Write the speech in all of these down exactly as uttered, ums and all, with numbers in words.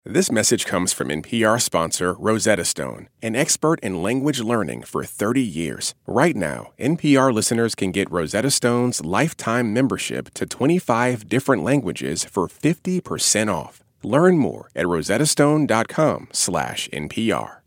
This message comes from N P R sponsor Rosetta Stone, an expert in language learning for thirty years. Right now, N P R listeners can get Rosetta Stone's lifetime membership to twenty-five different languages for fifty percent off. Learn more at rosettastone.com slash NPR.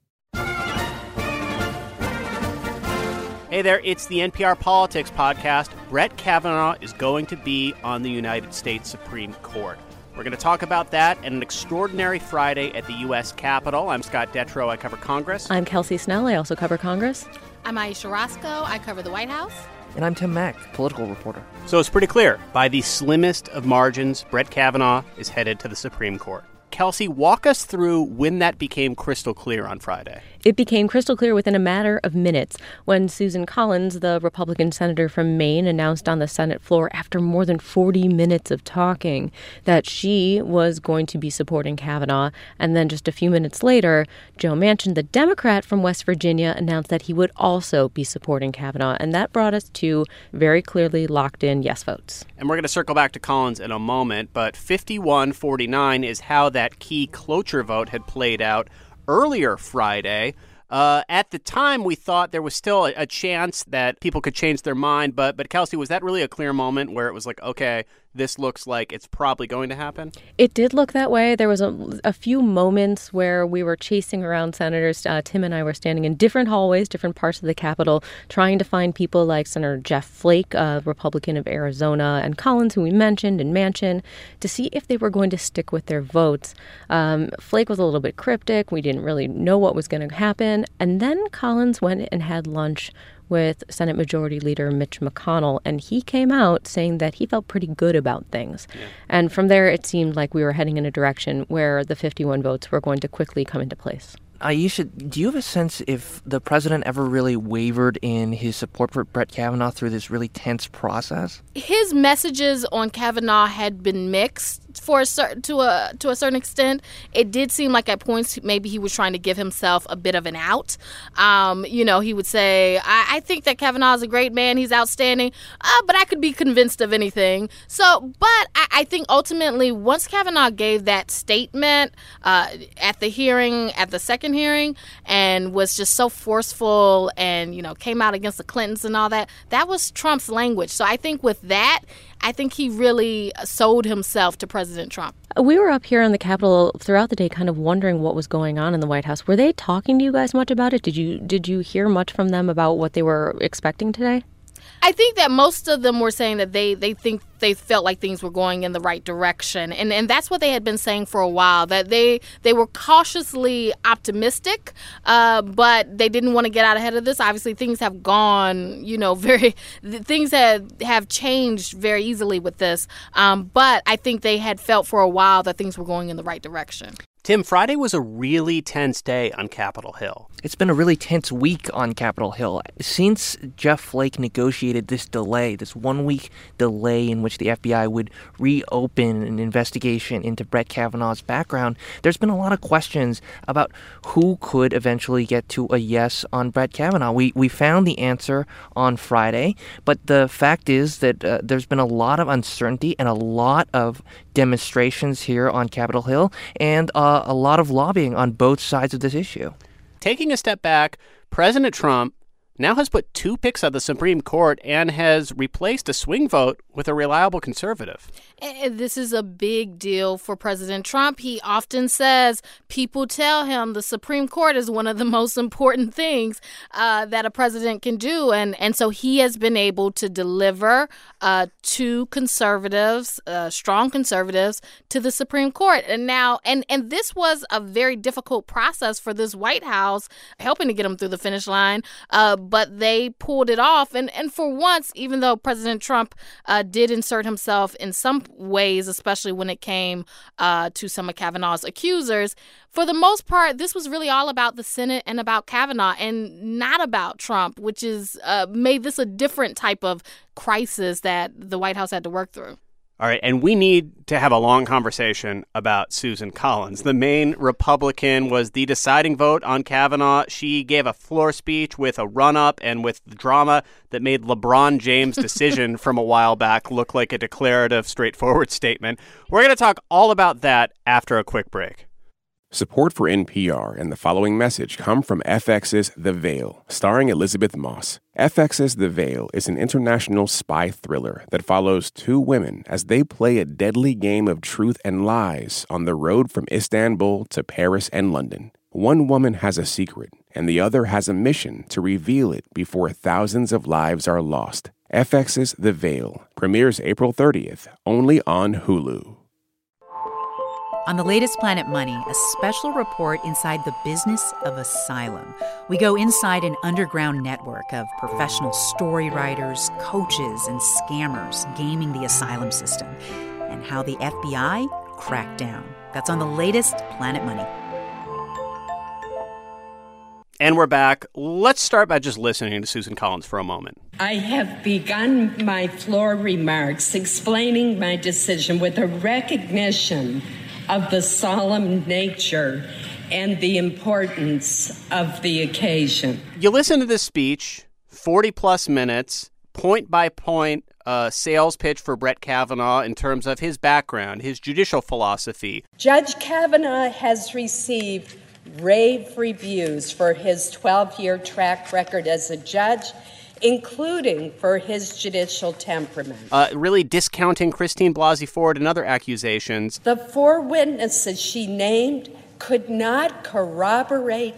Hey there, it's the N P R Politics Podcast. Brett Kavanaugh is going to be on the United States Supreme Court. We're going to talk about that and an extraordinary Friday at the U S Capitol. I'm Scott Detrow. I cover Congress. I'm Kelsey Snell. I also cover Congress. I'm Aisha Roscoe. I cover the White House. And I'm Tim Mack, political reporter. So it's pretty clear. By the slimmest of margins, Brett Kavanaugh is headed to the Supreme Court. Kelsey, walk us through when that became crystal clear on Friday. It became crystal clear within a matter of minutes when Susan Collins, the Republican senator from Maine, announced on the Senate floor after more than forty minutes of talking that she was going to be supporting Kavanaugh. And then just a few minutes later, Joe Manchin, the Democrat from West Virginia, announced that he would also be supporting Kavanaugh. And that brought us to very clearly locked in yes votes. And we're going to circle back to Collins in a moment, but fifty-one forty-nine is how that key cloture vote had played out earlier Friday. Uh, at the time, we thought there was still a, a chance that people could change their mind. But, but Kelsey, was that really a clear moment where it was like, okay, this looks like it's probably going to happen? It did look that way. There was a, a few moments where we were chasing around senators. Uh, Tim and I were standing in different hallways, different parts of the Capitol, trying to find people like Senator Jeff Flake, a Republican of Arizona, and Collins, who we mentioned, and Manchin, to see if they were going to stick with their votes. Um, Flake was a little bit cryptic. We didn't really know what was going to happen. And then Collins went and had lunch with Senate Majority Leader Mitch McConnell, and he came out saying that he felt pretty good about things. Yeah. And from there, it seemed like we were heading in a direction where the fifty-one votes were going to quickly come into place. Aisha, do you have a sense if the president ever really wavered in his support for Brett Kavanaugh through this really tense process? His messages on Kavanaugh had been mixed for a certain to a to a certain extent. It did seem like at points maybe he was trying to give himself a bit of an out. Um, you know, he would say, I, I think that Kavanaugh is a great man. He's outstanding, uh, but I could be convinced of anything. So, but I, I think ultimately once Kavanaugh gave that statement uh, at the hearing, at the second hearing, and was just so forceful and, you know, came out against the Clintons and all that, that was Trump's language. So I think with that, I think he really sold himself to President Trump. We were up here in the Capitol throughout the day kind of wondering what was going on in the White House. Were they talking to you guys much about it? Did you did you hear much from them about what they were expecting today? I think that most of them were saying that they, they think they felt like things were going in the right direction. And and that's what they had been saying for a while, that they they were cautiously optimistic, uh, but they didn't want to get out ahead of this. Obviously, things have gone, you know, very things have, have changed very easily with this. Um, but I think they had felt for a while that things were going in the right direction. Tim, Friday was a really tense day on Capitol Hill. It's been a really tense week on Capitol Hill. Since Jeff Flake negotiated this delay, this one-week delay in which the F B I would reopen an investigation into Brett Kavanaugh's background, there's been a lot of questions about who could eventually get to a yes on Brett Kavanaugh. We we found the answer on Friday, but the fact is that uh, there's been a lot of uncertainty and a lot of demonstrations here on Capitol Hill and uh, a lot of lobbying on both sides of this issue. Taking a step back, President Trump now has put two picks on the Supreme Court and has replaced a swing vote with a reliable conservative. And this is a big deal for President Trump. He often says people tell him the Supreme Court is one of the most important things uh, that a president can do. And, and so he has been able to deliver uh, two conservatives, uh, strong conservatives, to the Supreme Court. And now, and, and this was a very difficult process for this White House, helping to get him through the finish line. Uh, but they pulled it off. And, and for once, even though President Trump uh, did insert himself in some ways, especially when it came uh, to some of Kavanaugh's accusers, for the most part, this was really all about the Senate and about Kavanaugh and not about Trump, which is uh, made this a different type of crisis that the White House had to work through. All right, and we need to have a long conversation about Susan Collins. The Maine Republican was the deciding vote on Kavanaugh. She gave a floor speech with a run-up and with drama that made LeBron James' decision from a while back look like a declarative, straightforward statement. We're going to talk all about that after a quick break. Support for N P R and the following message come from F X's The Veil, starring Elizabeth Moss. F X's The Veil is an international spy thriller that follows two women as they play a deadly game of truth and lies on the road from Istanbul to Paris and London. One woman has a secret, and the other has a mission to reveal it before thousands of lives are lost. F X's The Veil premieres April thirtieth, only on Hulu. On the latest Planet Money, a special report inside the business of asylum. We go inside an underground network of professional story writers, coaches, and scammers gaming the asylum system, and how the F B I cracked down. That's on the latest Planet Money. And we're back. Let's start by just listening to Susan Collins for a moment. I have begun my floor remarks explaining my decision with a recognition of the solemn nature and the importance of the occasion. You listen to this speech, forty plus minutes, point by point uh, sales pitch for Brett Kavanaugh in terms of his background, his judicial philosophy. Judge Kavanaugh has received rave reviews for his twelve-year track record as a judge, including for his judicial temperament. Uh, really discounting Christine Blasey Ford and other accusations. The four witnesses she named could not corroborate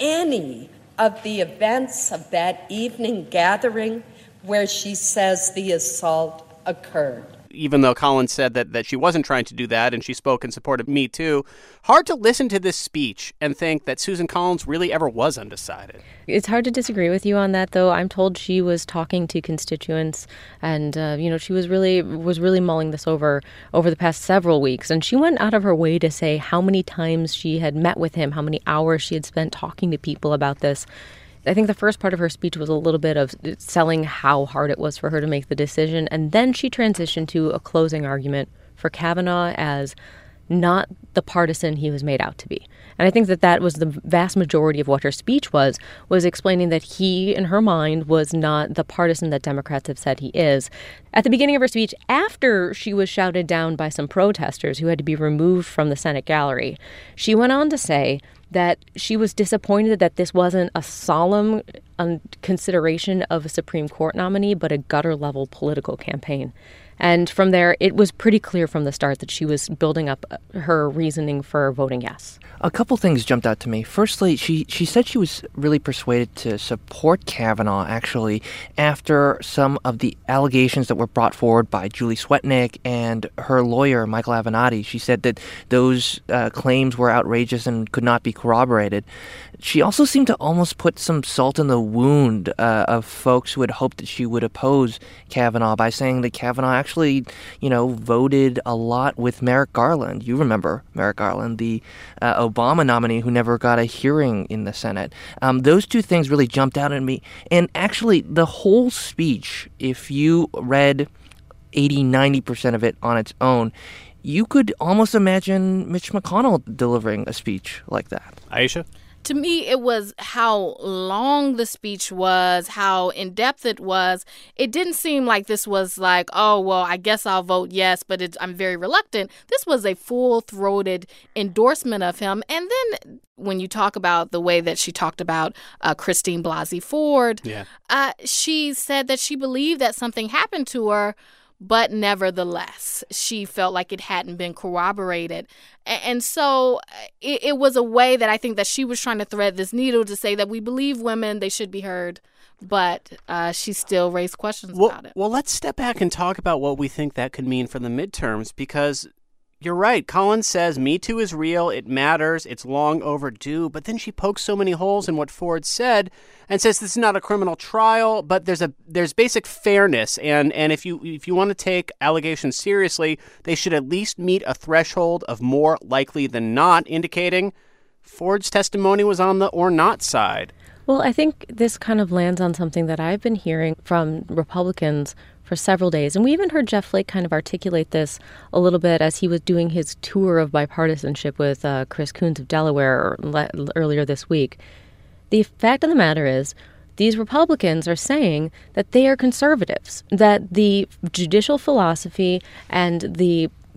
any of the events of that evening gathering where she says the assault occurred. Even though Collins said that, that she wasn't trying to do that and she spoke in support of Me Too, hard to listen to this speech and think that Susan Collins really ever was undecided. It's hard to disagree with you on that, though. I'm told she was talking to constituents and, uh, you know, she was really was really mulling this over over the past several weeks. And she went out of her way to say how many times she had met with him, how many hours she had spent talking to people about this. I think the first part of her speech was a little bit of selling how hard it was for her to make the decision. And then she transitioned to a closing argument for Kavanaugh as not the partisan he was made out to be. And I think that that was the vast majority of what her speech was, was explaining that he, in her mind, was not the partisan that Democrats have said he is. At the beginning of her speech, after she was shouted down by some protesters who had to be removed from the Senate gallery, she went on to say that she was disappointed that this wasn't a solemn um, consideration of a Supreme Court nominee, but a gutter-level political campaign. And from there, it was pretty clear from the start that she was building up her reasoning for voting yes. A couple things jumped out to me. Firstly, she, she said she was really persuaded to support Kavanaugh, actually, after some of the allegations that were brought forward by Julie Swetnick and her lawyer, Michael Avenatti. She said that those uh, claims were outrageous and could not be corroborated. She also seemed to almost put some salt in the wound uh, of folks who had hoped that she would oppose Kavanaugh by saying that Kavanaugh actually, you know, voted a lot with Merrick Garland. You remember Merrick Garland, the uh, Obama nominee who never got a hearing in the Senate. Um, those two things really jumped out at me. And actually, the whole speech, if you read eighty, ninety percent of it on its own, you could almost imagine Mitch McConnell delivering a speech like that. Aisha? To me, it was how long the speech was, how in-depth it was. It didn't seem like this was like, oh, well, I guess I'll vote yes, but it, I'm very reluctant. This was a full-throated endorsement of him. And then when you talk about the way that she talked about uh, Christine Blasey Ford, yeah. uh, she said that she believed that something happened to her, but nevertheless, she felt like it hadn't been corroborated. And so it, it was a way that I think that she was trying to thread this needle to say that we believe women, they should be heard, but uh, she still raised questions well, about it. Well, let's step back and talk about what we think that could mean for the midterms, because you're right. Collins says Me Too is real. It matters. It's long overdue. But then she pokes so many holes in what Ford said and says this is not a criminal trial, but there's a there's basic fairness. And and if you if you want to take allegations seriously, they should at least meet a threshold of more likely than not, indicating Ford's testimony was on the or not side. Well, I think this kind of lands on something that I've been hearing from Republicans for several days. And we even heard Jeff Flake kind of articulate this a little bit as he was doing his tour of bipartisanship with uh, Chris Coons of Delaware le- earlier this week. The fact of the matter is, these Republicans are saying that they are conservatives, that the judicial philosophy and the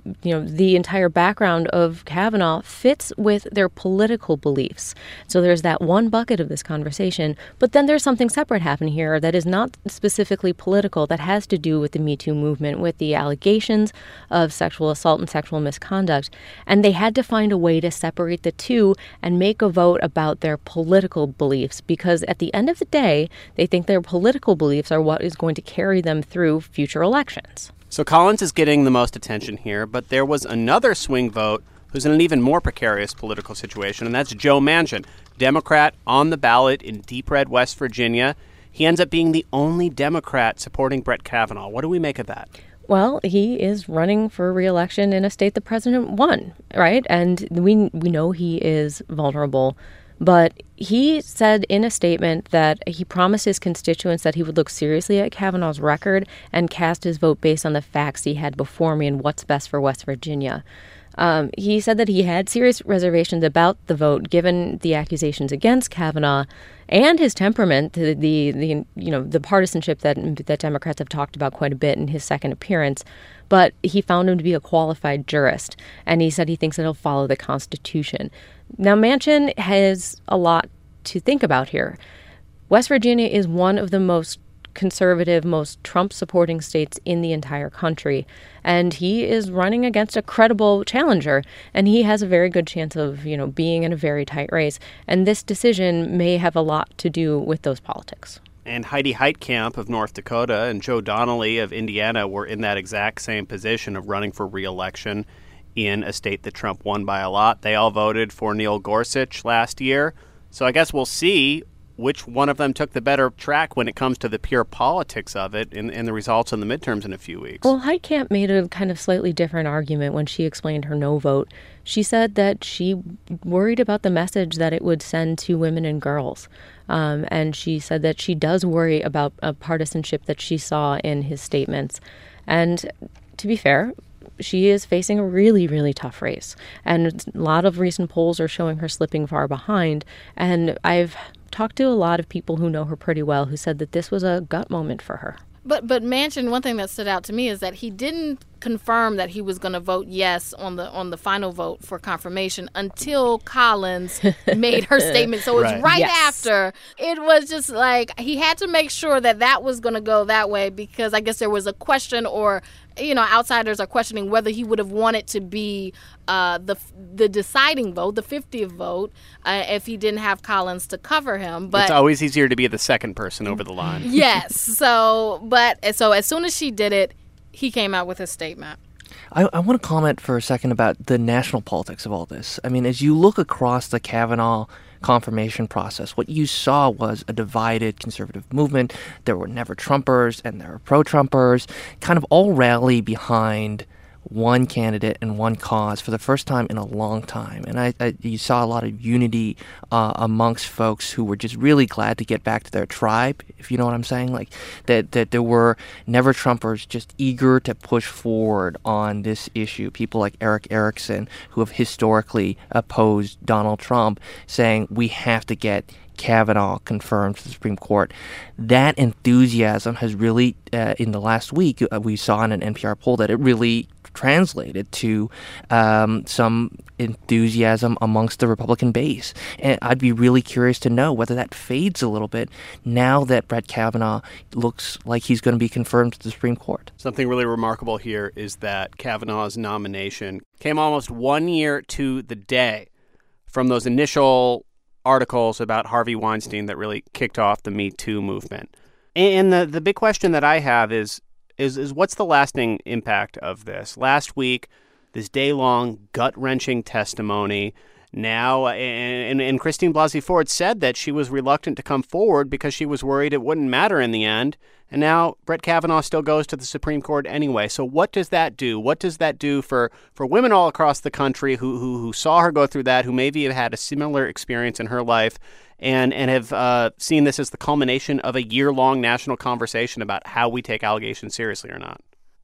you know, the entire background of Kavanaugh fits with their political beliefs. So there's that one bucket of this conversation, but then there's something separate happening here that is not specifically political, that has to do with the Me Too movement, with the allegations of sexual assault and sexual misconduct. And they had to find a way to separate the two and make a vote about their political beliefs, because at the end of the day, they think their political beliefs are what is going to carry them through future elections. So Collins is getting the most attention here, but there was another swing vote who's in an even more precarious political situation, and that's Joe Manchin, Democrat on the ballot in deep red West Virginia. He ends up being the only Democrat supporting Brett Kavanaugh. What do we make of that? Well, he is running for re-election in a state the president won, right? And we we know he is vulnerable. But he said in a statement that he promised his constituents that he would look seriously at Kavanaugh's record and cast his vote based on the facts he had before me and what's best for West Virginia. Um, he said that he had serious reservations about the vote, given the accusations against Kavanaugh and his temperament, the, the, the you know the partisanship that that Democrats have talked about quite a bit in his second appearance. But he found him to be a qualified jurist, and he said he thinks that he'll follow the Constitution. Now, Manchin has a lot to think about here. West Virginia is one of the most conservative, most Trump-supporting states in the entire country. And he is running against a credible challenger, and he has a very good chance of, you know, being in a very tight race. And this decision may have a lot to do with those politics. And Heidi Heitkamp of North Dakota and Joe Donnelly of Indiana were in that exact same position of running for re-election in a state that Trump won by a lot. They all voted for Neil Gorsuch last year. So I guess we'll see which one of them took the better track when it comes to the pure politics of it in, in the results in the midterms in a few weeks. Well, Heitkamp made a kind of slightly different argument when she explained her no vote. She said that she worried about the message that it would send to women and girls. Um, and she said that she does worry about a partisanship that she saw in his statements. And to be fair, she is facing a really, really tough race. And a lot of recent polls are showing her slipping far behind. And I've talked to a lot of people who know her pretty well who said that this was a gut moment for her. But but Manchin, one thing that stood out to me is that he didn't confirm that he was going to vote yes on the on the final vote for confirmation until Collins made her statement. So it was right, right yes. after. It was just like he had to make sure that that was going to go that way, because I guess there was a question, or you know, outsiders are questioning whether he would have wanted to be uh, the the deciding vote, the fiftieth vote, uh, if he didn't have Collins to cover him. But it's always easier to be the second person over the line. Yes. So, but so as soon as she did it, he came out with his statement. I, I want to comment for a second about the national politics of all this. I mean, as you look across the Kavanaugh confirmation process, what you saw was a divided conservative movement. There were never-Trumpers and there were pro-Trumpers, kind of all rally behind one candidate and one cause for the first time in a long time. And I, I you saw a lot of unity uh, amongst folks who were just really glad to get back to their tribe, if you know what I'm saying. Like that, that there were never-Trumpers just eager to push forward on this issue. People like Eric Erickson, who have historically opposed Donald Trump, saying we have to get Kavanaugh confirmed to the Supreme Court. That enthusiasm has really, uh, in the last week, uh, we saw in an N P R poll that it really translated to um, some enthusiasm amongst the Republican base. And I'd be really curious to know whether that fades a little bit now that Brett Kavanaugh looks like he's going to be confirmed to the Supreme Court. Something really remarkable here is that Kavanaugh's nomination came almost one year to the day from those initial articles about Harvey Weinstein that really kicked off the Me Too movement. And the, the big question that I have is, is, is what's the lasting impact of this? Last week, this day-long, gut-wrenching testimony. Now, and, and Christine Blasey Ford said that she was reluctant to come forward because she was worried it wouldn't matter in the end. And now Brett Kavanaugh still goes to the Supreme Court anyway. So what does that do? What does that do for, for women all across the country who, who who saw her go through that, who maybe have had a similar experience in her life and, and have uh, seen this as the culmination of a year-long national conversation about how we take allegations seriously or not?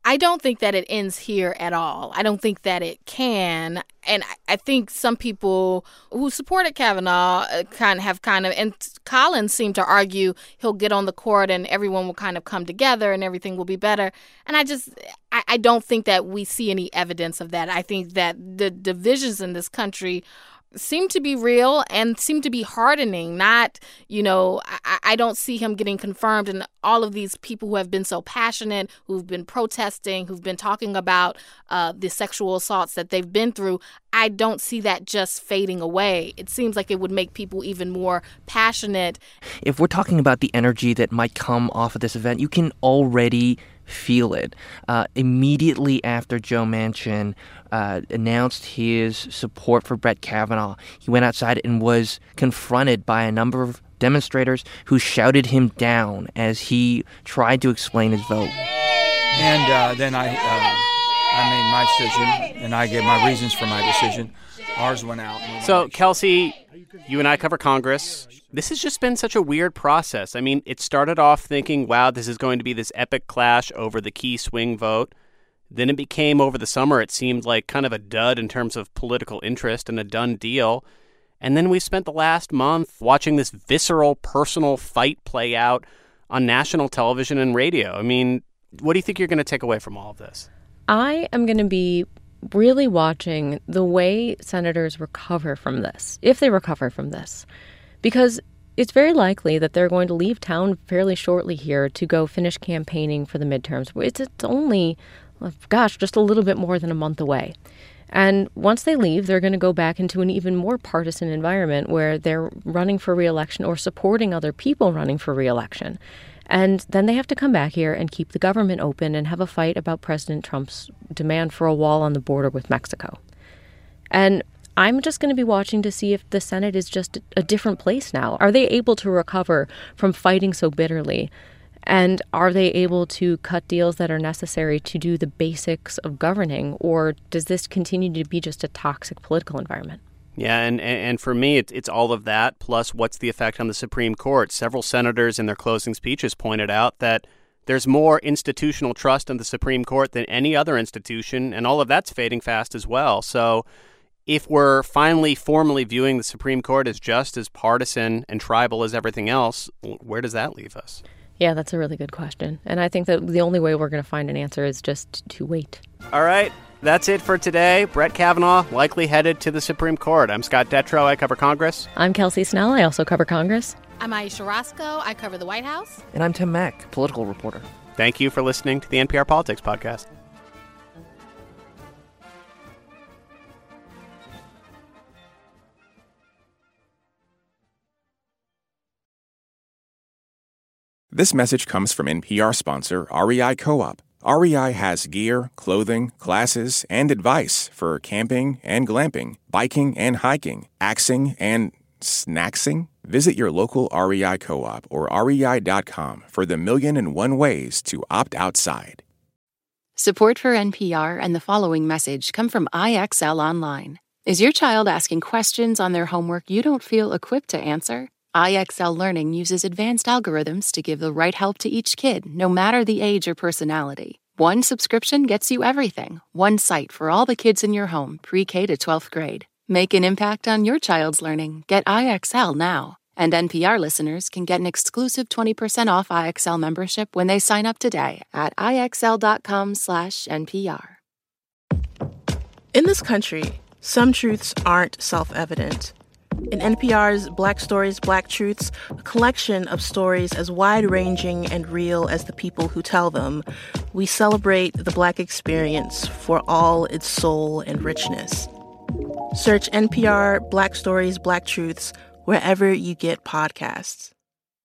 I don't think that it ends here at all. I don't think that it can. And I think some people who supported Kavanaugh kind of have kind of, and Collins seemed to argue he'll get on the court and everyone will kind of come together and everything will be better. And I just, I, I don't think that we see any evidence of that. I think that the divisions in this country seem to be real and seem to be hardening. Not, you know, I, I don't see him getting confirmed. And all of these people who have been so passionate, who've been protesting, who've been talking about uh, the sexual assaults that they've been through, I don't see that just fading away. It seems like it would make people even more passionate. If we're talking about the energy that might come off of this event, you can already feel it. Uh, immediately after Joe Manchin uh, announced his support for Brett Kavanaugh, he went outside and was confronted by a number of demonstrators who shouted him down as he tried to explain his vote. And uh, then I, uh, I made my decision, and I gave my reasons for my decision. Ours went out. So, Kelsey, you and I cover Congress. This has just been such a weird process. I mean, it started off thinking, wow, this is going to be this epic clash over the key swing vote. Then it became, over the summer, it seemed like kind of a dud in terms of political interest and a done deal. And then we spent the last month watching this visceral, personal fight play out on national television and radio. I mean, what do you think you're going to take away from all of this? I am going to be really watching the way senators recover from this, if they recover from this, because it's very likely that they're going to leave town fairly shortly here to go finish campaigning for the midterms. It's, it's only, gosh, just a little bit more than a month away. And once they leave, they're going to go back into an even more partisan environment where they're running for re-election or supporting other people running for re-election. And then they have to come back here and keep the government open and have a fight about President Trump's demand for a wall on the border with Mexico. And I'm just going to be watching to see if the Senate is just a different place now. Are they able to recover from fighting so bitterly? And are they able to cut deals that are necessary to do the basics of governing? Or does this continue to be just a toxic political environment? Yeah, and, and for me, it's, it's all of that, plus what's the effect on the Supreme Court? Several senators in their closing speeches pointed out that there's more institutional trust in the Supreme Court than any other institution, and all of that's fading fast as well. So if we're finally formally viewing the Supreme Court as just as partisan and tribal as everything else, where does that leave us? Yeah, that's a really good question. And I think that the only way we're going to find an answer is just to wait. All right. That's it for today. Brett Kavanaugh likely headed to the Supreme Court. I'm Scott Detrow. I cover Congress. I'm Kelsey Snell. I also cover Congress. I'm Aisha Roscoe. I cover the White House. And I'm Tim Mack, political reporter. Thank you for listening to the N P R Politics Podcast. This message comes from N P R sponsor R E I Co-op. R E I has gear, clothing, classes, and advice for camping and glamping, biking and hiking, axing and snacksing. Visit your local R E I Co-op or R E I dot com for the million and one ways to opt outside. Support for N P R and the following message come from I X L Online. Is your child asking questions on their homework you don't feel equipped to answer? I X L Learning uses advanced algorithms to give the right help to each kid, no matter the age or personality. One subscription gets you everything. One site for all the kids in your home, pre-K to twelfth grade. Make an impact on your child's learning. Get I X L now. And N P R listeners can get an exclusive twenty percent off I X L membership when they sign up today at IXL.com slash NPR. In this country, some truths aren't self-evident. In N P R's Black Stories, Black Truths, a collection of stories as wide-ranging and real as the people who tell them, we celebrate the Black experience for all its soul and richness. Search N P R Black Stories, Black Truths wherever you get podcasts.